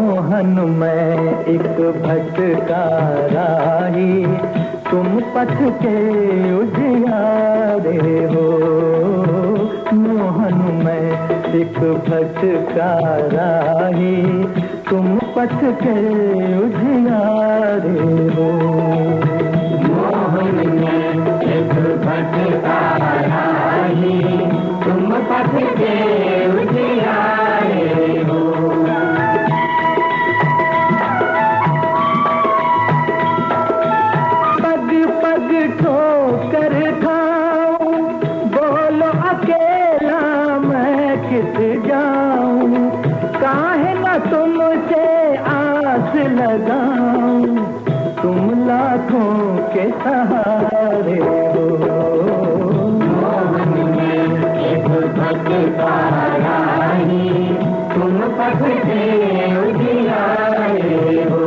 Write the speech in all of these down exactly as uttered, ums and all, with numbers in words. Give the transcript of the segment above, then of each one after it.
मोहन मैं एक भटका राही, तुम पथ के उजियारे हो। मोहन मैं एक भटका राही, तुम पथ के उजियारे हो। मोहन मैं एक भटका राही, तुम पथ के उजियारे हो। ठोकर खाऊं, बोलो अकेला मैं किस जाऊं। काहे न तुमसे आस लगाऊं, तुम लाखों के सहारे हो। मोहन मैं एक भटका राही, तुम पथ के उजियारे हो।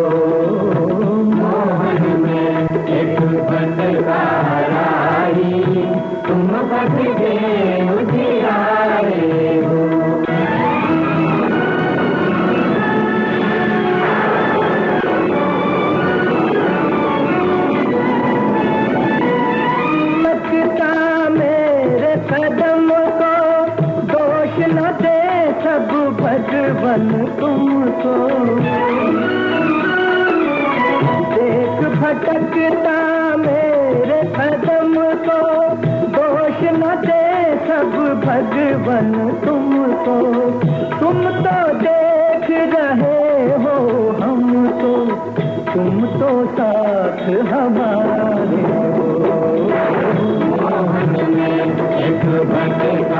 मोहन मैं एक भटका राही, तुम पथ के उजियारे हो। लगता मेरे कदम को दोष न दे सब भगवन तुमको। देख भटकता मेरे कदम को दोष न दे सब भगवन तुमको। तुम तो देख रहे हो हमको, तुम तो साथ हमारे हो। मोहन में एक भटका